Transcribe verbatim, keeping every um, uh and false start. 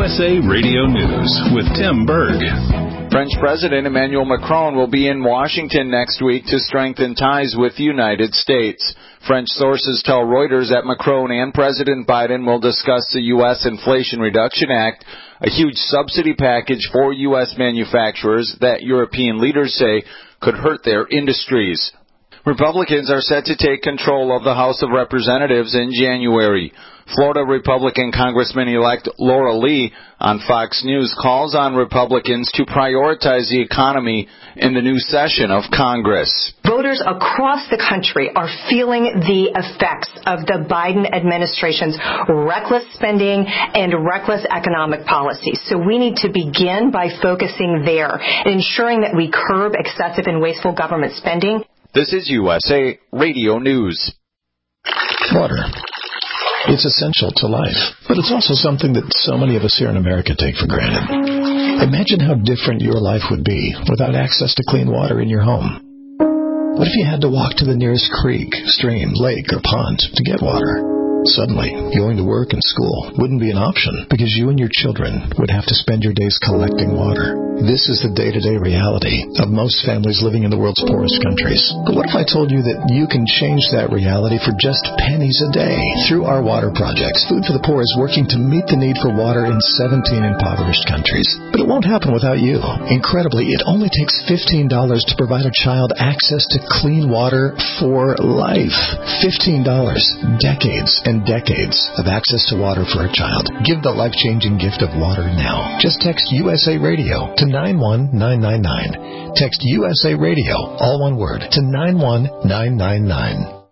S A Radio News with Tim Berg. French President Emmanuel Macron will be in Washington next week to strengthen ties with the United States. French sources tell Reuters that Macron and President Biden will discuss the U S Inflation Reduction Act, a huge subsidy package for U S manufacturers that European leaders say could hurt their industries. Republicans are set to take control of the House of Representatives in January. Florida Republican Congressman-elect Laura Lee on Fox News calls on Republicans to prioritize the economy in the new session of Congress. Voters across the country are feeling the effects of the Biden administration's reckless spending and reckless economic policies. So we need to begin by focusing there, ensuring that we curb excessive and wasteful government spending. This is U S A Radio News. Water. It's essential to life, but it's also something that so many of us here in America take for granted. Imagine how different your life would be without access to clean water in your home. What if you had to walk to the nearest creek, stream, lake, or pond to get water? Suddenly, going to work and school wouldn't be an option because you and your children would have to spend your days collecting water. This is the day-to-day reality of most families living in the world's poorest countries. But what if I told you that you can change that reality for just pennies a day? Through our water projects, Food for the Poor is working to meet the need for water in seventeen impoverished countries. But it won't happen without you. Incredibly, it only takes fifteen dollars to provide a child access to clean water for life. fifteen dollars. Decades and decades of access to water for a child. Give the life-changing gift of water now. Just text U S A Radio to nine one nine nine nine. Text U S A Radio, all one word, to nine one nine nine nine.